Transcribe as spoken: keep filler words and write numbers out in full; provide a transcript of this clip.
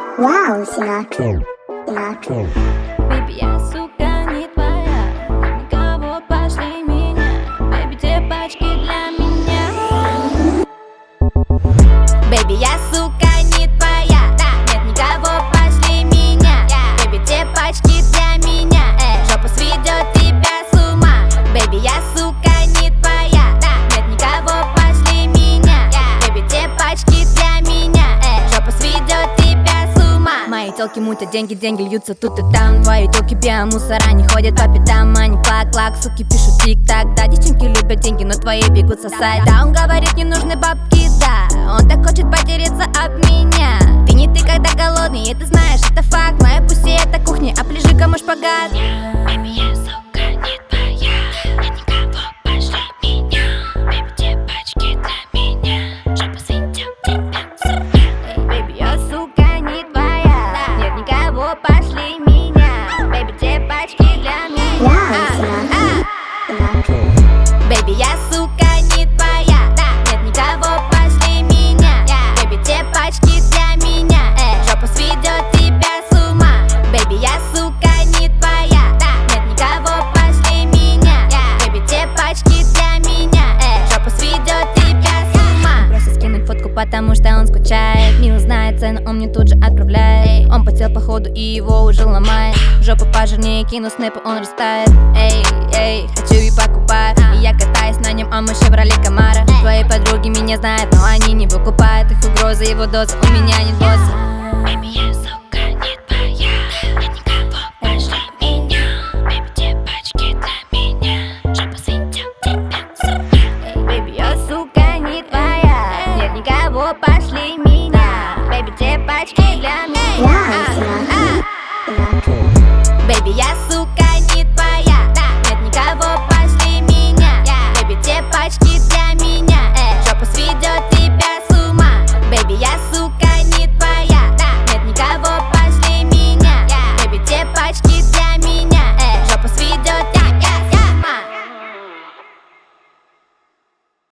Вау, Sinatra, Sinatra. Baby, я, сука, не твоя. Нет никого, пошли меня. Baby, те пачки для меня. Baby, я, сука, не твоя. Нет никого, пошли меня. Baby, те пачки для меня. Жопа сведет тебя с ума. Baby, я, сука, не твоя. Нет никого, пошли меня. Baby, те пачки для меня. Жопа сведет тебя с ума. Мои телки мутят деньги, деньги льются тут и там. Твои телки биомусора не ходят по пятам. Они клак-клак, суки пишут тик-так. Да, девчонки любят деньги, но твои бегут сосать. Да, он говорит, не нужны бабки, да. Он так хочет потереться об меня. Ты не ты, когда голодный, и ты знаешь, это факт. Моя пусть это кухня, а ближе кому шпагат. Baby, я, сука, не твоя. Нет никого, пошли меня. Baby, те пачки для меня. Жопа сведет тебя с ума. Baby, я, сука, не твоя. Нет никого, пошли меня. Baby, те пачки для меня. Вау, Sinatra, Sinatra. Baby, я, сука, не твоя. Нет никого, пошли меня. Baby, те пачки для меня. Жопа сведет тебя с ума. Baby, я, сука, не твоя. Нет никого, пошли меня. Baby, те пачки для меня. Жопа сведет тебя с ума. Просто скинуть фотку, потому что он скучает. Не узнает цену, он мне тут же отправляет. Он потел походу и его уже ломает. Жопу пожирнее кину снэпы, он растает. Эй, эй, хочу и покупаю. И я катаюсь на нем, а мы Chevrolet Camaro. Твои подруги меня знают, но они не выкупают. Их угрозы, его дозы, у меня нет босса. Baby, я, сука, не твоя. Нет никого, пошли меня. Baby, те пачки для меня. Жопа сведет тебя с ума. Baby, я, сука, не твоя. Нет никого, пошли меня. Baby, те пачки для меня. Вау, Sinatra, Sinatra. Baby, я,